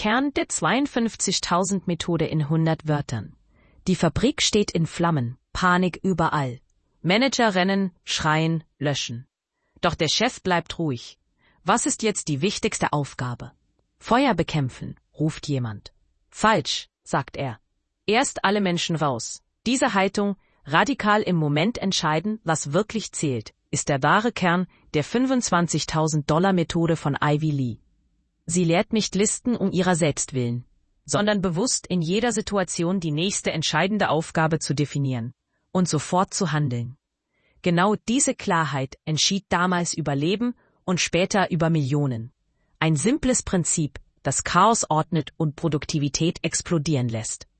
Kern der 52.000 Methode in 100 Wörtern. Die Fabrik steht in Flammen, Panik überall. Manager rennen, schreien, löschen. Doch der Chef bleibt ruhig. Was ist jetzt die wichtigste Aufgabe? Feuer bekämpfen, ruft jemand. Falsch, sagt er. Erst alle Menschen raus. Diese Haltung, radikal im Moment entscheiden, was wirklich zählt, ist der wahre Kern der 25.000 Methode von Ivy Lee. Sie lehrt nicht Listen um ihrer selbst willen, sondern bewusst in jeder Situation die nächste entscheidende Aufgabe zu definieren und sofort zu handeln. Genau diese Klarheit entschied damals über Leben und später über Millionen. Ein simples Prinzip, das Chaos ordnet und Produktivität explodieren lässt.